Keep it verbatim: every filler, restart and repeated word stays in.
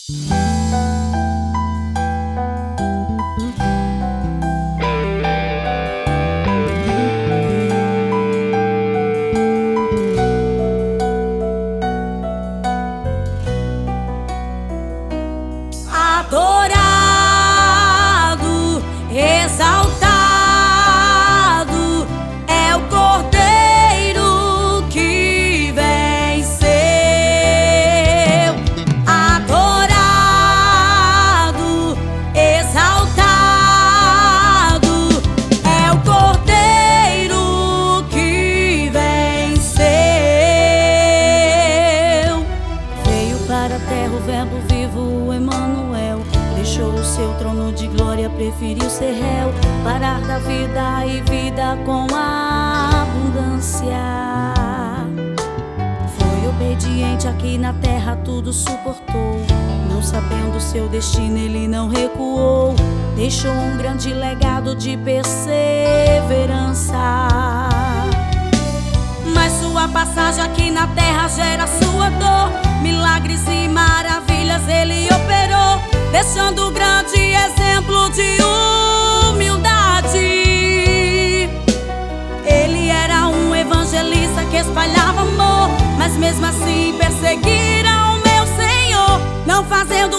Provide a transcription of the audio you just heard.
Adorado, exaltado é o Cordeiro que venceu. Adorado, exaltado é o Cordeiro que venceu. Veio para a terra o Verbo vivo, o Emanuel. Deixou o seu trono de glória, preferiu ser réu, parar da vida e vida com abundância. Foi obediente aqui na terra, tudo suportou. Não sabendo seu destino, ele não recuou. Deixou um grande legado de perseverança. Mas sua passagem aqui na terra gera sua dor. Milagres e maravilhas ele operou, deixando um grande exemplo de humildade. Ele era um evangelista que espalhava amor, mas mesmo assim perseguiram o meu Senhor, não fazendo